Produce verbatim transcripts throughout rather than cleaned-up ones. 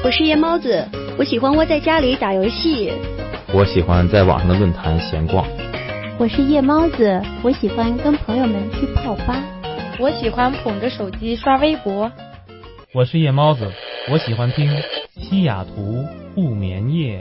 我是夜猫子，我喜欢窝在家里打游戏。 我喜欢在网上的论坛闲逛。 我是夜猫子，我喜欢跟朋友们去泡吧。 我喜欢捧着手机刷微博。 我是夜猫子，我喜欢听西雅图不眠夜。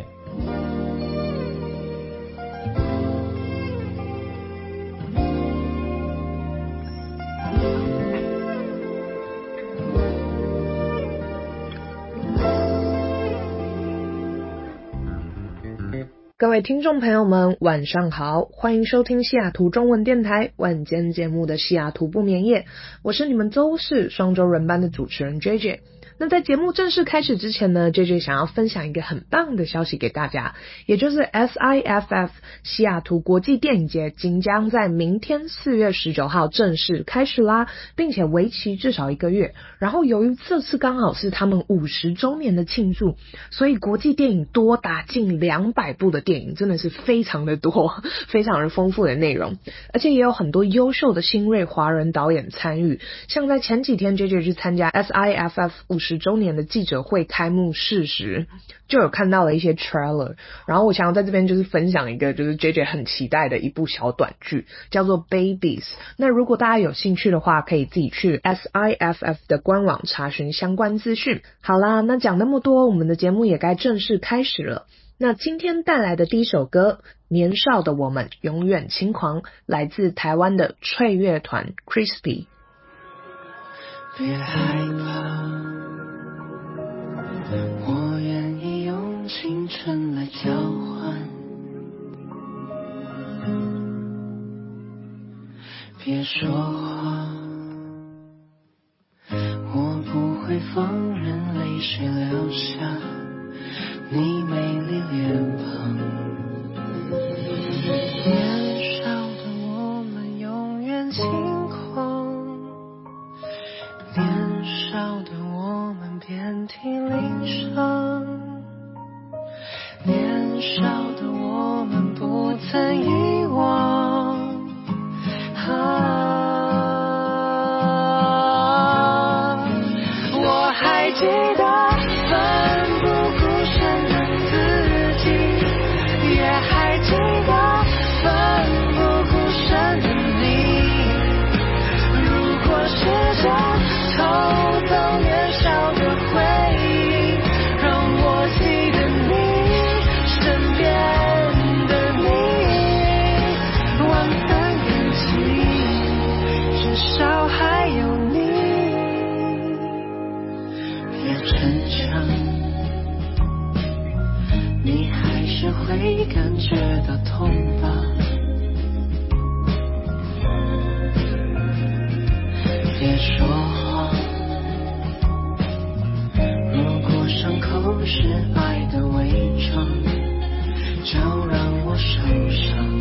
各位听众朋友们晚上好，欢迎收听西雅图中文电台晚间节目的西雅图不眠夜，我是你们周四双周人班的主持人 J J。 那在节目正式开始之前呢， J J 想要分享一个很棒的消息给大家，也就是 S I F F 西雅图国际电影节即将在明天四月十九号正式开始啦，并且为期至少一个月。然后由于这次刚好是他们五十周年的庆祝，所以国际电影多达近两百部的电影，真的是非常的多，非常的丰富的内容，而且也有很多优秀的新锐华人导演参与。像在前几天 J J 去参加 S I F F 五十周年的记者会开幕式时，就有看到了一些 trailer， 然后我想要在这边就是分享一个就是 J J 很期待的一部小短剧，叫做 Babies。 那如果大家有兴趣的话，可以自己去 S I F F 的官网查询相关资讯。好啦，那讲那么多，我们的节目也该正式开始了。那今天带来的第一首歌，年少的我们永远轻狂，来自台湾的脆乐团 Crispy。 别害怕，我愿意用青春来交换，别说话，我不会放任泪水流下你美丽脸庞。年少的我们永远轻狂，年少的我们遍体鳞伤，年少的我们不曾遗忘啊，我还记得会感觉到痛吧，别说话，如果伤口是爱的伪装，就让我受伤。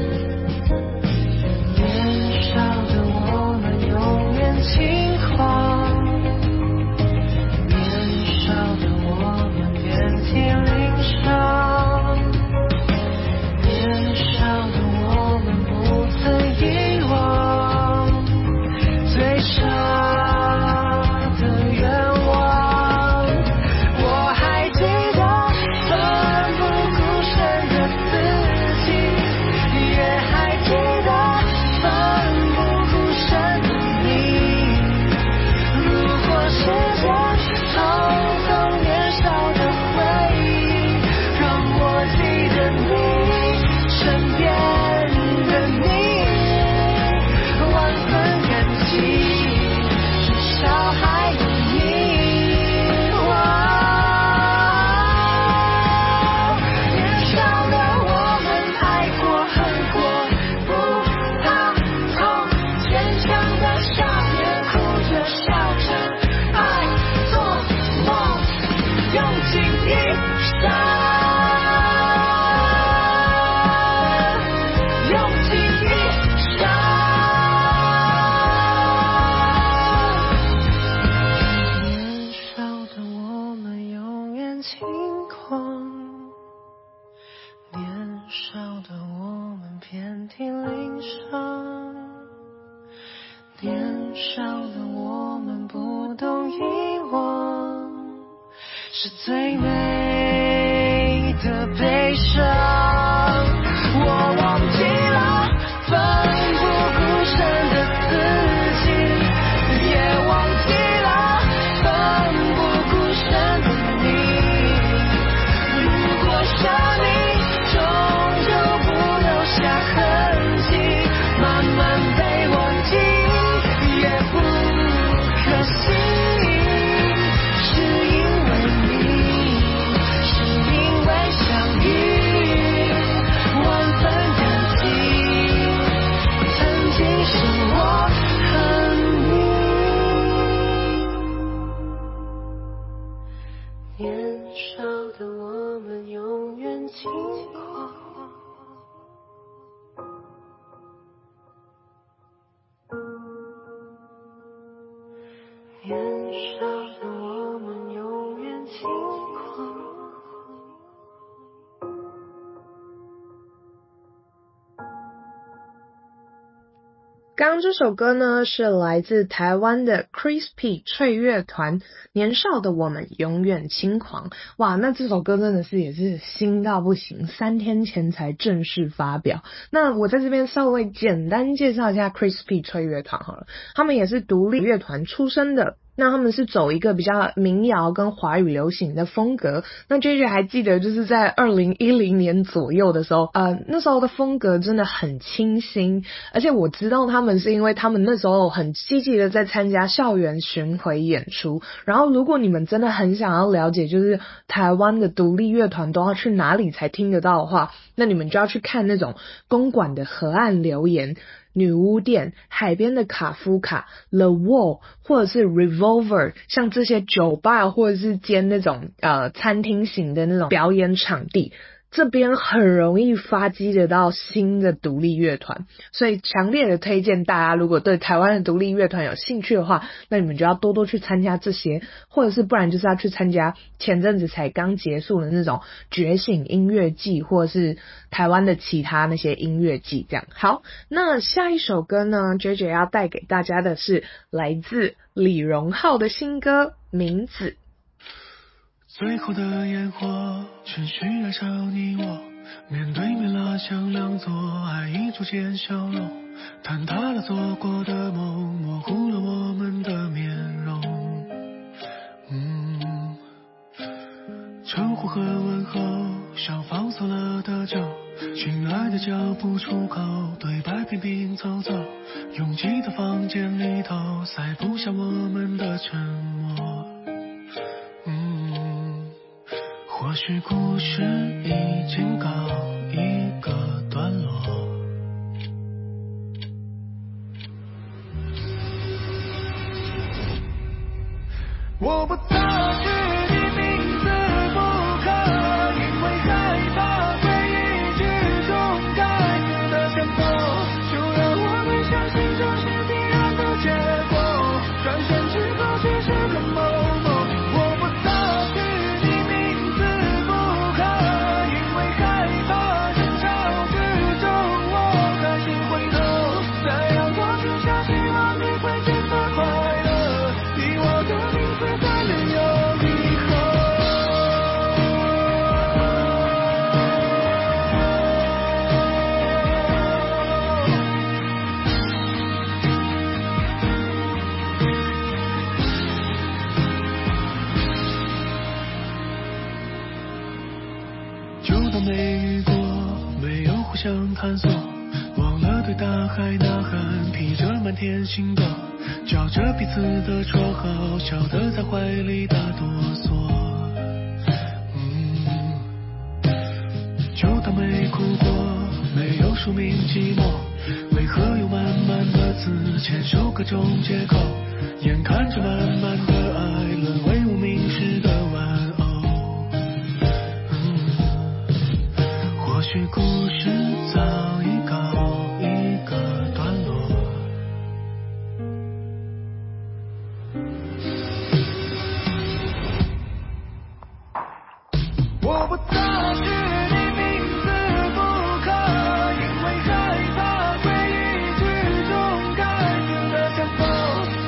年少的我们永远轻狂，年少的我们遍体鳞伤，年少的我们不懂遗忘， 是最美的悲伤。我忘记了奋不顾身的自己，也忘记了奋不顾身的你。如果生命终究不留下痕迹，慢慢被忘记也不可惜。是因为你，是因为相遇，万分感激，曾经是我和你。年少的我们永远轻狂，年少的我们永远轻狂。 刚刚这首歌呢是来自台湾的 Crispy 脆乐团，年少的我们永远轻狂。哇，那这首歌真的是也是新到不行，三天前才正式发表。那我在这边稍微简单介绍一下 Crispy 脆乐团好了，他们也是独立乐团出身的。那他们是走一个比较民谣跟华语流行的风格。那 J J 还记得就是在二零一零年左右的时候，呃，那时候的风格真的很清新，而且我知道他们是因为他们那时候很积极的在参加校园巡回演出。然后如果你们真的很想要了解就是台湾的独立乐团都要去哪里才听得到的话，那你们就要去看那种公馆的河岸留言、女巫店、海边的卡夫卡、The Wall 或者是 Revolver， 像这些酒吧或者是兼那种呃餐厅型的那种表演场地，这边很容易发迹得到新的独立乐团，所以强烈的推荐大家，如果对台湾的独立乐团有兴趣的话，那你们就要多多去参加这些，或者是不然就是要去参加前阵子才刚结束的那种觉醒音乐季，或者是台湾的其他那些音乐季这样。好，那下一首歌呢 J J 要带给大家的是来自李荣浩的新歌《名字》。 最后的烟火持续燃烧你我，面对面拉响两座，爱意逐渐消融，坍塌了做过的梦，模糊了我们的面容。嗯，称呼和问候像放松了的酒，亲爱的叫不出口，对白频频走走，拥挤的房间里头塞不下我们的沉默。或许故事已经告一个段落，我不擦去你名字不可，因为害怕回忆剧中该死的线索，就让我们相信这是必然的结果，转身之后只是个梦。没遇过，没有互相探索，忘了对大海呐喊，披着满天星斗，叫着彼此的绰号，笑得在怀里打哆嗦。嗯，就当没哭过，没有署名寂寞，为何有满满的字签收各种借口，眼看着满满的爱沦为无名氏的玩偶。或许故事早已告一个段落，我不擦去你名字不可，因为害怕回忆剧中该死的线索，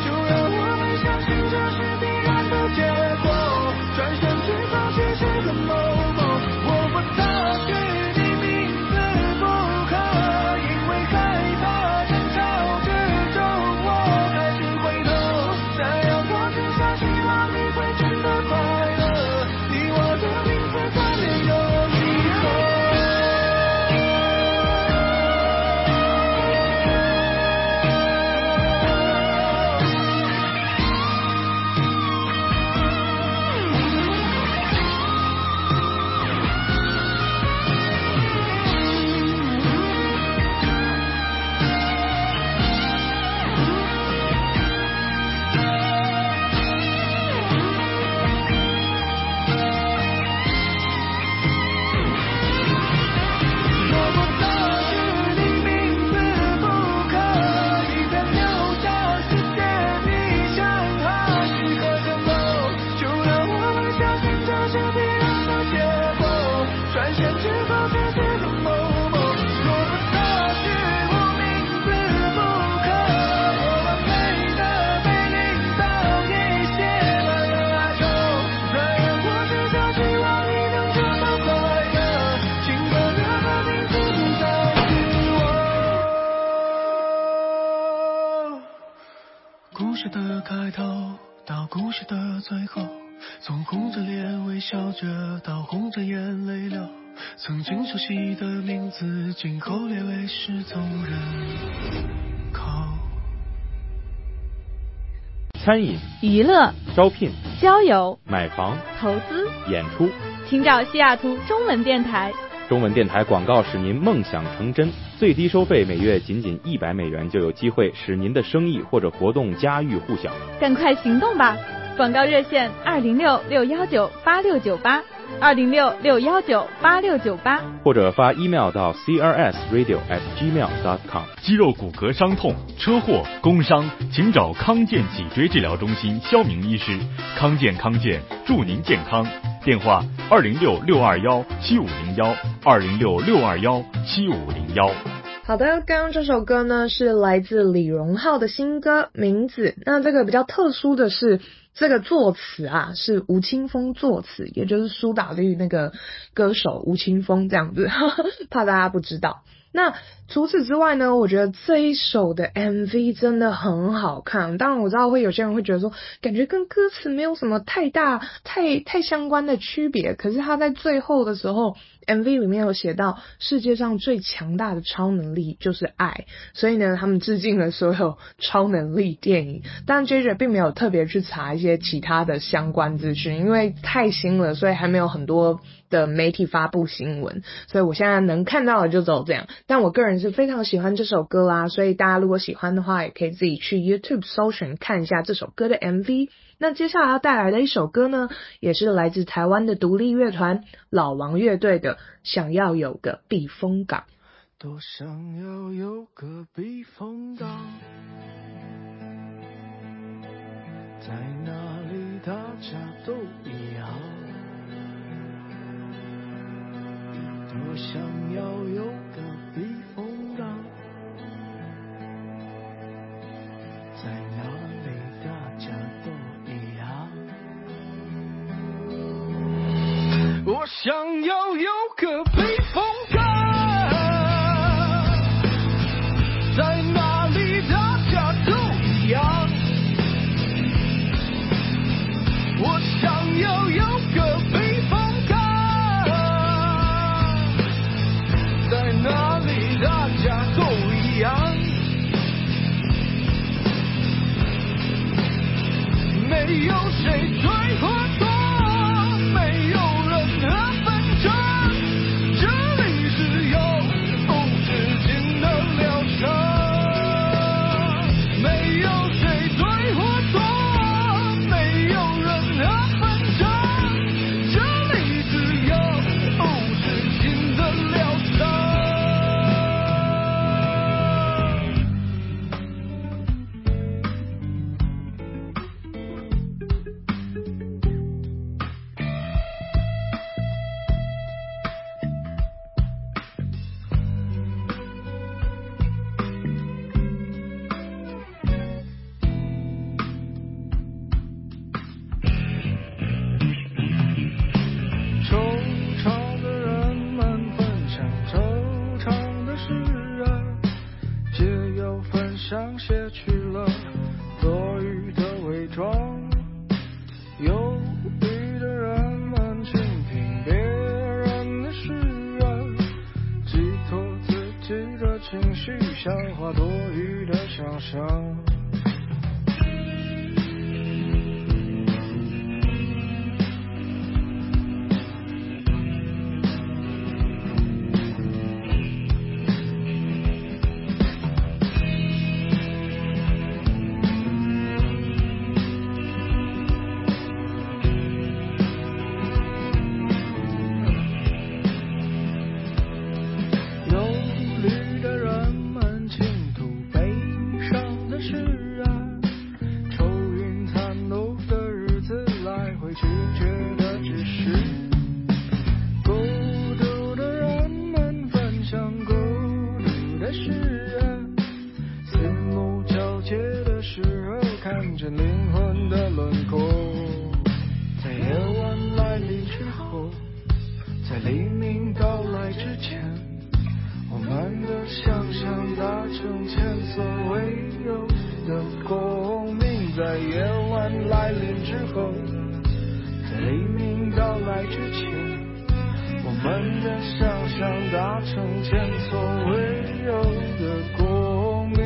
是别人的结果，转身之后却是个某某，说不下去我明知不可，我完美的被领导给写满了哀愁，虽然我至少希望你能这么快乐，情歌的歌名字不再是我。故事的开头到故事的最后，从红着脸微笑着到红着眼泪流，曾经熟悉的名字今后列为失踪人口。 餐饮、 娱乐、 招聘、 交友、 买房、 投资、 演出， 请找西雅图中文电台。 中文电台广告使您梦想成真，最低收费每月仅仅一百美元，就有机会使您的生意或者活动家喻户晓。 赶快行动吧！广告热线二零六六幺九八六九八，二零六六幺九八六九八， 或者发 email 到 c r s radio at gmail dot com。 肌肉骨骼伤痛、车祸、工伤，请找康健脊椎治疗中心肖明医师。康健康健，祝您健康。电话二零六六二幺七五零幺，二零六六二幺七五零幺。 好的，刚刚这首歌呢是来自李荣浩的新歌《名字》。那这个比较特殊的是，这个作词啊是吴青峰作词，也就是苏打绿那个歌手吴青峰这样子，呵呵，怕大家不知道。那除此之外呢，我觉得这一首的 M V 真的很好看。当然我知道会有些人会觉得说，感觉跟歌词没有什么太大太太相关的区别，可是他在最后的时候 M V 里面有写到世界上最强大的超能力就是爱，所以呢他们致敬了所有超能力电影。但 J J 并没有特别去查一些其他的相关资讯，因为太新了，所以还没有很多的媒体发布新闻，所以我现在能看到的就只有这样。但我个人是非常喜欢这首歌啦，所以大家如果喜欢的话，也可以自己去 YouTube 搜寻看一下这首歌的 M V。那接下来要带来的一首歌呢，也是来自台湾的独立乐团老王乐队的《想要有个避风港》。 多想要有个避风港，在哪里大家都一样，多想要有个避风港，在哪里大家都一样，我想要有个避风港，在哪里大家都一样，我想要有个避风港，在哪里大家都一样，没有谁对或错，没有任何纷争，这里只有无止境的疗程，没有谁对或错，没有任何纷争，这里只有无止境的疗程。惆怅的人们分享惆怅的事啊，借由分享写去了多余的伪装，忧郁的人们倾听别人的事啊，寄托自己的情绪，消化多余的想象。忧虑的人们倾吐悲伤的事候，在黎明到来之前，我们的想象达成前所未有的共鸣。在夜晚来临之后，在黎明到来之前，我们的想象达成前所未有的共鸣。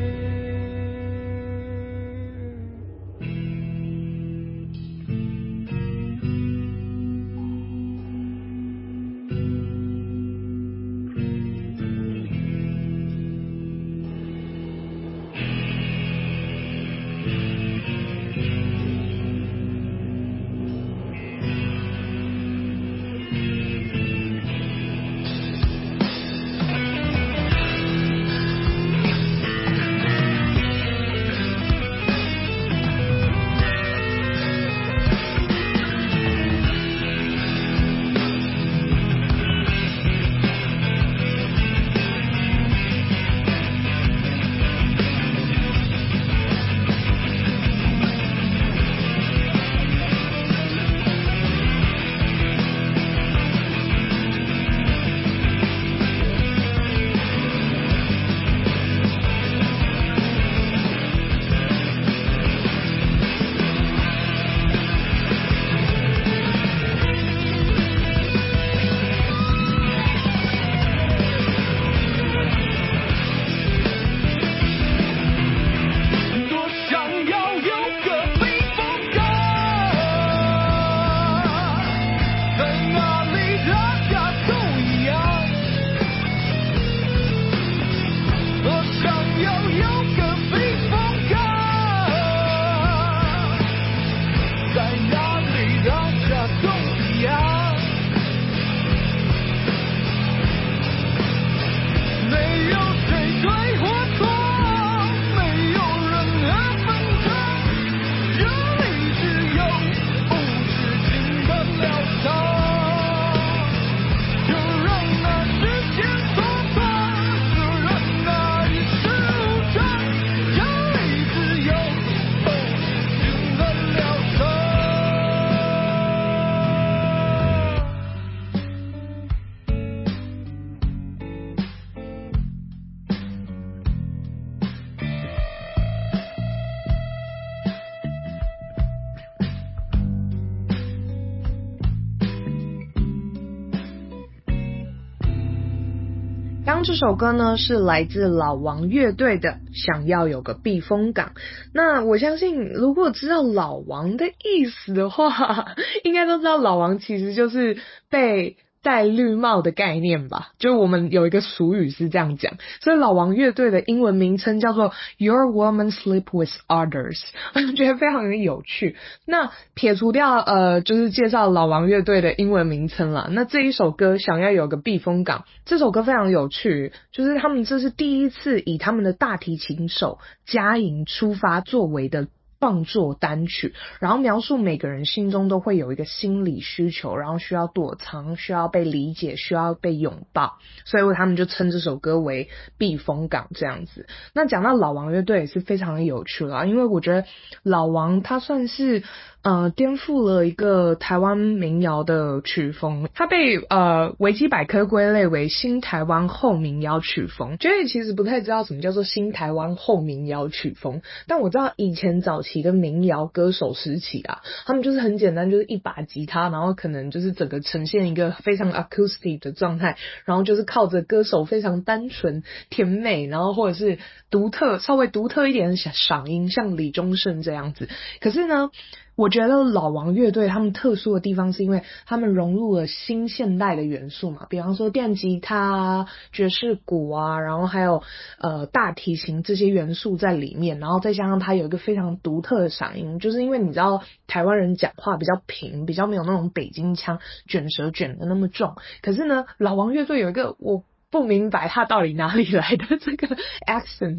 刚这首歌呢是来自老王乐队的想要有个避风港。那我相信如果知道老王的意思的话，应该都知道老王其实就是被戴绿帽的概念吧，就我们有一个俗语是这样讲，所以老王乐队的英文名称叫做 Your Woman Sleep with Others， 我觉得非常的有趣。那撇除掉呃，就是介绍老王乐队的英文名称啦，那这一首歌想要有个避风港，这首歌非常有趣，就是他们这是第一次以他们的大提琴手嘉莹出发作为的创作单曲，然后描述每个人心中都会有一个心理需求，然后需要躲藏，需要被理解，需要被拥抱，所以他们就称这首歌为避风港这样子。那讲到老王乐队也是非常的有趣啦，因为我觉得老王他算是呃颠覆了一个台湾民谣的曲风，他被呃维基百科归类为新台湾后民谣曲风。觉得其实不太知道什么叫做新台湾后民谣曲风，但我知道以前早期的民谣歌手时期啊，他们就是很简单，就是一把吉他，然后可能就是整个呈现一个非常 acoustic 的状态，然后就是靠着歌手非常单纯甜美，然后或者是独特稍微独特一点的嗓音，像李宗盛这样子。可是呢我觉得老王乐队他们特殊的地方是因为他们融入了新现代的元素嘛，比方说电吉他啊、爵士鼓啊，然后还有呃大提琴这些元素在里面，然后再加上他有一个非常独特的嗓音，就是因为你知道台湾人讲话比较平，比较没有那种北京腔卷舌卷的那么重，可是呢老王乐队有一个我不明白他到底哪里来的这个 accents，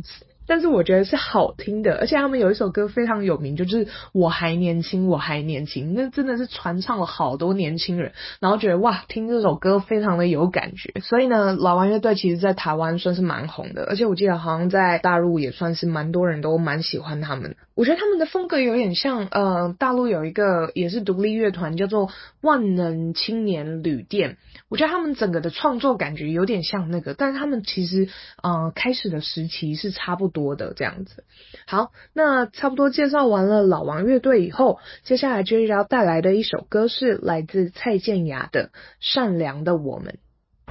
但是我觉得是好听的，而且他们有一首歌非常有名，就是我还年轻我还年轻，那真的是传唱了好多年轻人，然后觉得哇听这首歌非常的有感觉。所以呢老王乐队其实在台湾算是蛮红的，而且我记得好像在大陆也算是蛮多人都蛮喜欢他们。我觉得他们的风格有点像呃大陆有一个也是独立乐团叫做万能青年旅店，我觉得他们整个的创作感觉有点像那个，但是他们其实呃开始的时期是差不多的这样子。好，那差不多介绍完了老王乐队以后，接下来就要带来的一首歌是来自蔡健雅的《善良的我们》。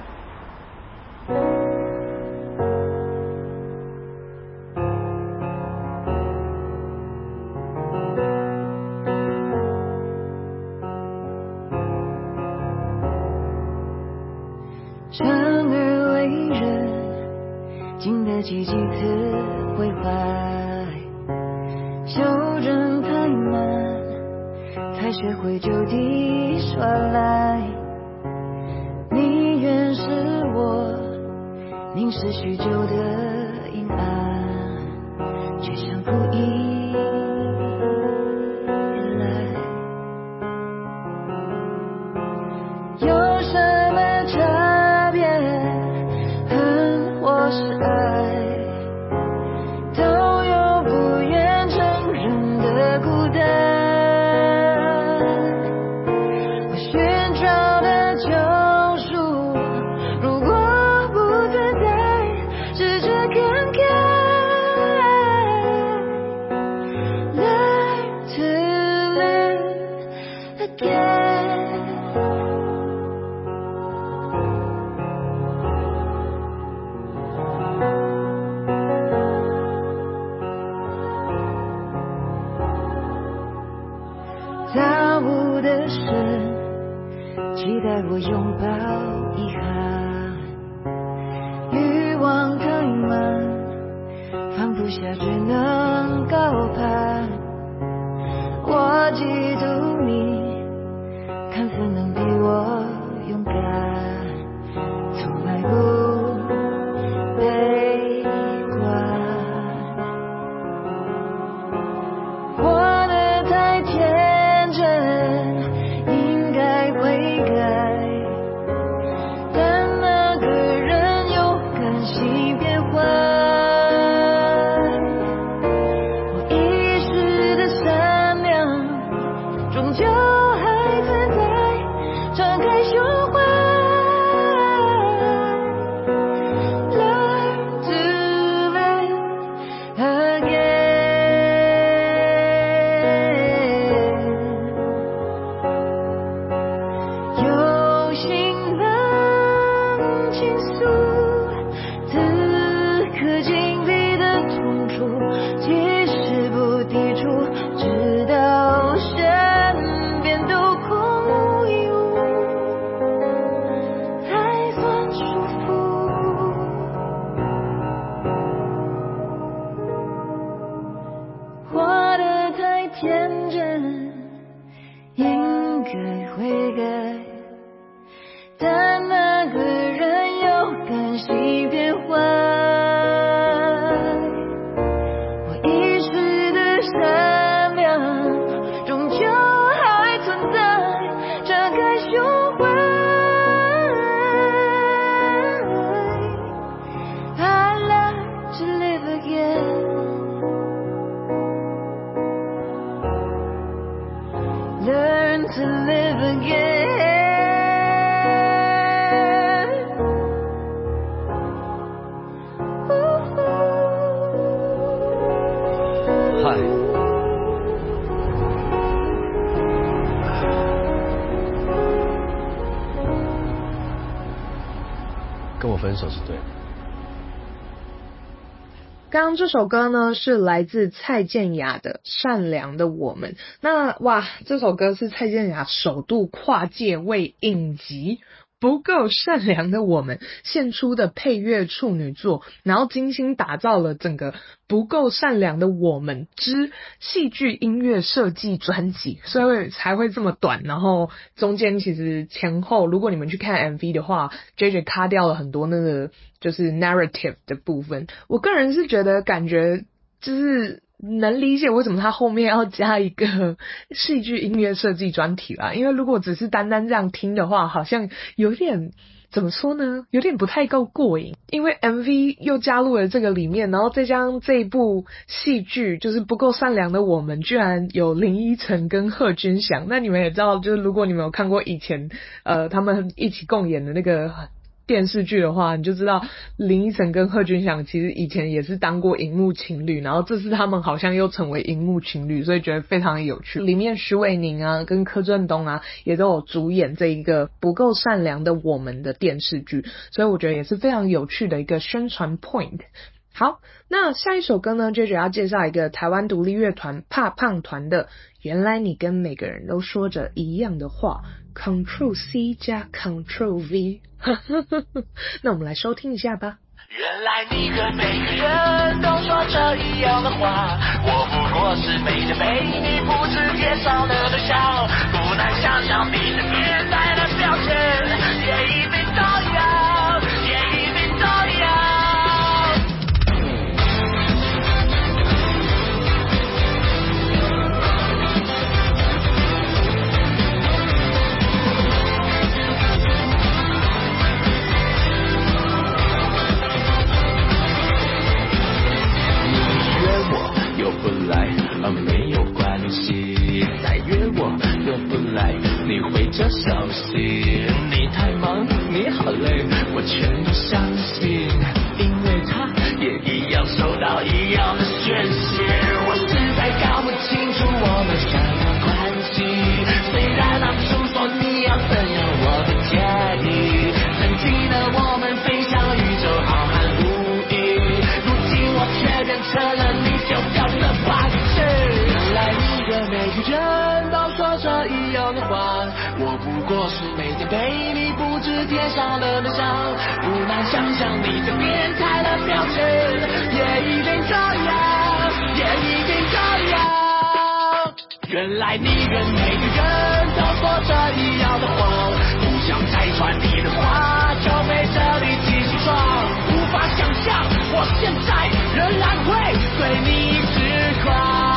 生而为人，经得起几次毁坏，修正太慢，才学会就地耍赖。你原是我凝视许久的阴暗，却像故意来。有什么差别？恨或是爱，都有不愿承认的孤单。我寻找的救赎，如果不存在，试着看看。Learn to live again。大雾的神期待我拥抱遗憾，欲望太满，放不下只能高攀。我嫉妒你，看似能比我勇敢，从来不悲观。活得太天真，应该悔改，但那个人又甘心变坏。我遗失的善良，终究还存在，敞开胸怀。Learn to live again。有心能倾诉此刻经历的痛楚，即使不抵触，直到身边都空无一物，才算舒服。活得太天真，应该悔改，但那个人又甘心变坏。我遗失的善良，终究还存在，敞开胸怀。I like to live again。Learn to live again。 嗨，跟我分手是对的。 刚刚这首歌呢是来自蔡健雅的《善良的我们》。那哇，这首歌是蔡健雅首度跨界为影集不够善良的我们献出的配乐处女作，然后精心打造了整个不够善良的我们之戏剧音乐设计专辑，所以才会这么短，然后中间其实前后如果你们去看 M V 的话 J J 卡掉了很多那个就是 narrative 的部分，我个人是觉得感觉就是能理解为什么他后面要加一个戏剧音乐设计专题啦，因为如果只是单单这样听的话，好像有点怎么说呢，有点不太够过瘾，因为 M V 又加入了这个里面，然后再加上这一部戏剧就是不够善良的我们居然有林依晨跟贺军翔，那你们也知道，就是如果你们有看过以前呃他们一起共演的那个电视剧的话，你就知道林依晨跟贺军翔其实以前也是当过荧幕情侣，然后这次他们好像又成为荧幕情侣，所以觉得非常有趣。里面徐伟宁啊跟柯震东啊也都有主演这一个不够善良的我们的电视剧，所以我觉得也是非常有趣的一个宣传 point。好，那下一首歌呢 J J 要介绍一个台湾独立乐团怕胖团的原来你跟每个人都说着一样的话 Ctrl C 加 Ctrl V 那我们来收听一下吧。 原来你和每个人都说着一样的话，我不过是没着被你复制贴上的对象，不难想象你的面带的表情也一定都样，也一定都样。 又不来啊，没有关系，再约我又不来，你会这小心，你太忙，你好累，我全都相信，因为他也一样收到一样的讯息，我实在搞不清楚我们什么关系，虽然当初说你要怎样我不介意，曾经的我们飞向宇宙浩瀚无垠，如今我却变成了你丢掉的玩具。原来你跟每个人都说着一样的话，我不过是每天被你布置贴上了的伤，不难想象你这变态的表情也一定这样，也一定这样。原来你跟每个人都说着一样的话，不想拆穿你的话，就陪着你继续闯，无法想象我现在仍然会对你痴狂。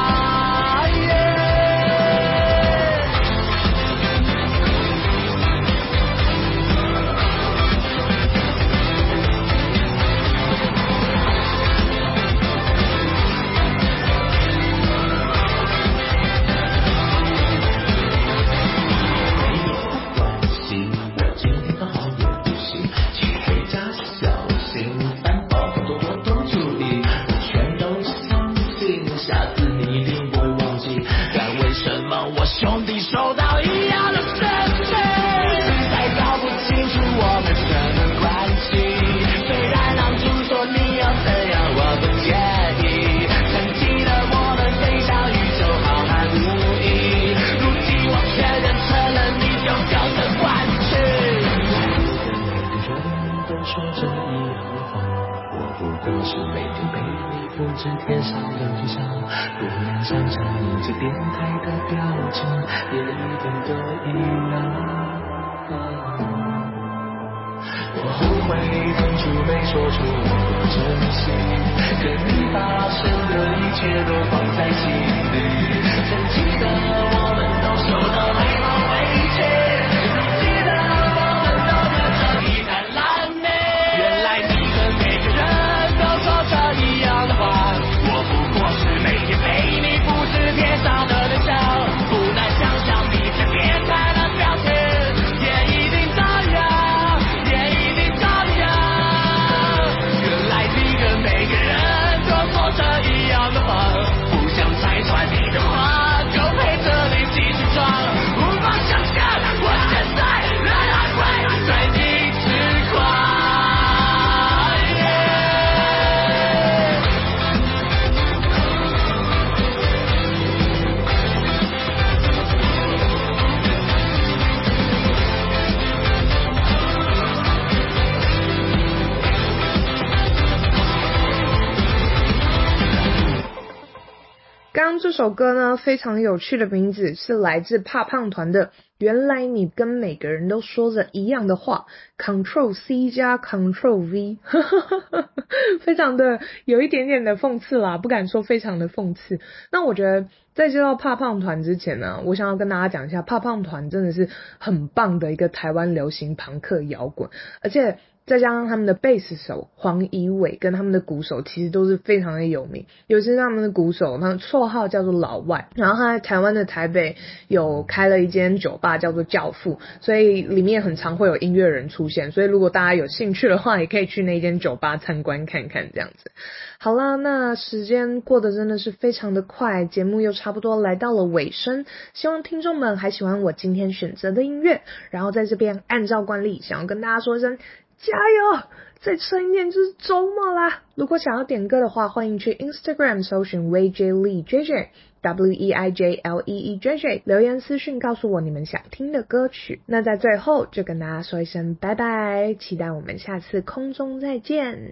兄弟收到一样的讯息，实在搞不清楚我们什么关系，虽然当初说你要怎样我不介意，曾经的我们飞向宇宙浩瀚无垠，如今我却变成了你丢掉的玩具。每个人都说着一样的话，我不过是每天被你复制贴上的对象，不难想象你这变态的表情也一定都一样。我后悔当初没说出我的真心，跟你发生的一切都放在心里，曾记得我们都受到太多委屈，曾记得我们都跟着一滩烂泥，原来你跟每个人都说着一样的话，我不过是每天被你复制贴上的对象，不难想象你这变态的表情也一定这样，也一定这样。原来你跟每个人都说着一样的话，不想拆穿你的话，就陪着你继续闯，无刚这首歌呢，非常有趣的名字是来自怕胖团的原来你跟每个人都说着一样的话 Control C 加 Control V 非常的有一点点的讽刺啦，不敢说非常的讽刺。那我觉得在介绍怕胖团之前呢，我想要跟大家讲一下，怕胖团真的是很棒的一个台湾流行朋克摇滚，而且再加上他们的贝斯手黄怡伟跟他们的鼓手其实都是非常的有名，尤其是他们的鼓手，他的绰号叫做老外，然后他在台湾的台北有开了一间酒吧叫做教父，所以里面很常会有音乐人出现，所以如果大家有兴趣的话，也可以去那间酒吧参观看看这样子。好啦，那时间过得真的是非常的快，节目又差不多来到了尾声，希望听众们还喜欢我今天选择的音乐，然后在这边按照惯例想要跟大家说一声加油，再撑一点就是周末啦。如果想要点歌的话，欢迎去 Instagram 搜寻 W J Lee J J W E I J L E E J J 留言私讯告诉我你们想听的歌曲。那在最后就跟大家说一声拜拜，期待我们下次空中再见。